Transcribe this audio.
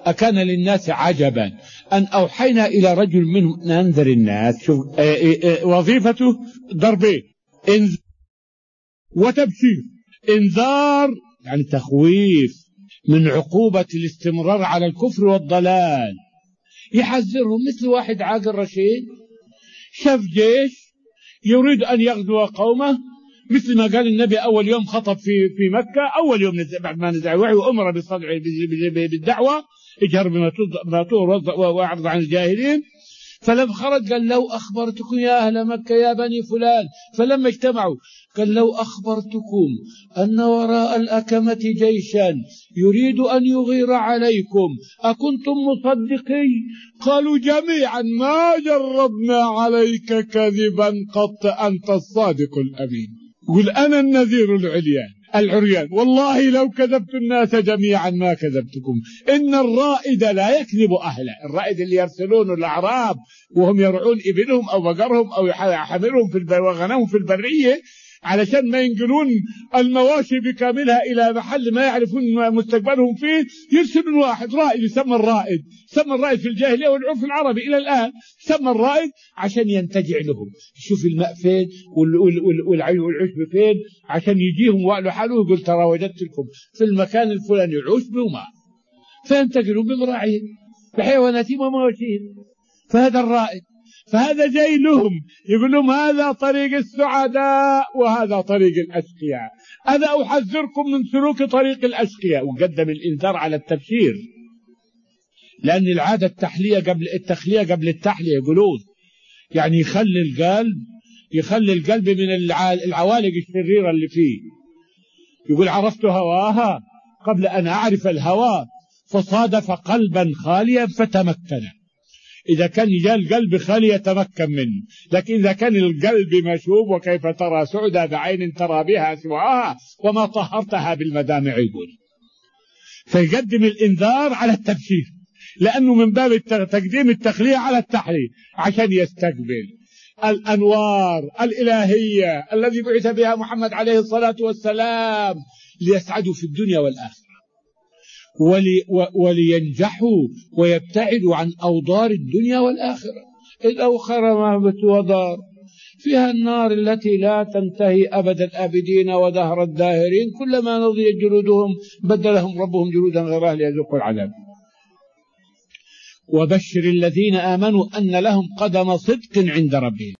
أكان للناس عجبا أن أوحينا إلى رجل منهم أن أنذر الناس. شوف وظيفته ضربين، إنذار وتبشير. إنذار يعني تخويف من عقوبة الاستمرار على الكفر والضلال، يحذرهم. مثل واحد عاقل رشيد شاف جيش يريد أن يغزو قومه، مثل ما قال النبي أول يوم خطب في مكة، أول يوم بعد ما نزل الوحي وأمر بالدعوة، اجهر بما تؤمر واعرض عن الجاهلين. فلما خرج قال لو أخبرتكم يا أهل مكة يا بني فلان، فلما اجتمعوا قال لو أخبرتكم أن وراء الأكمة جيشا يريد أن يغير عليكم أكنتم مصدقي؟ قالوا جميعا ما جربنا عليك كذبا قط، أنت الصادق الأمين. قل أنا النذير العريان، والله لو كذبت الناس جميعا ما كذبتكم. إن الرائد لا يكذب أهله، الرائد اللي يرسلون الأعراب وهم يرعون إبلهم أو بقرهم أو يحملهم وغنمهم في البرية علشان ما ينقلون المواشي بكاملها إلى محل ما يعرفون مستقبلهم فيه، يرسلون واحد رائد يسمى الرائد. سمى الرائد في الجاهلية والعرف العربي إلى الآن، سمى الرائد عشان ينتجع لهم، يشوف الماء فين والعشب فين، عشان يجيهم وقالوا حاله يقول ترى وجدت لكم في المكان الفلاني عشب وماء، فينتقلوا بمراعيهم بحيواناتهم ومواشيهم. فهذا الرائد، فهذا جاي لهم يقول لهم هذا طريق السعداء وهذا طريق الأشقياء، أنا أحذركم من سلوك طريق الأشقياء. وقدم الإنذار على التبشير، لأن العادة التخلية قبل التحلية يقولون، يعني يخلي القلب من العوالق الشريرة اللي فيه. يقول عرفت هواها قبل أن أعرف الهوى، فصادف قلبا خاليا فتمكن. إذا كان جاء القلب خالي يتمكن منه، لكن إذا كان القلب مشوب وكيف ترى سعدا بعين ترى بها سواها وما طهرتها بالمدامع يقول. فيقدم الإنذار على التبشير، لأنه من باب تقديم التخلية على التحلية، عشان يستقبل الأنوار الإلهية الذي بعث بها محمد عليه الصلاة والسلام ليسعدوا في الدنيا والآخرة، ولينجحوا ويبتعدوا عن أوضار الدنيا والآخرة. الأوخر مهبة ودار فيها النار التي لا تنتهي أبد الآبدين ودهر الداهرين، كلما نضجت جلودهم بدلهم ربهم جلودا غيرها ليذوقوا العذاب. وبشر الذين آمنوا أن لهم قدم صدق عند ربهم.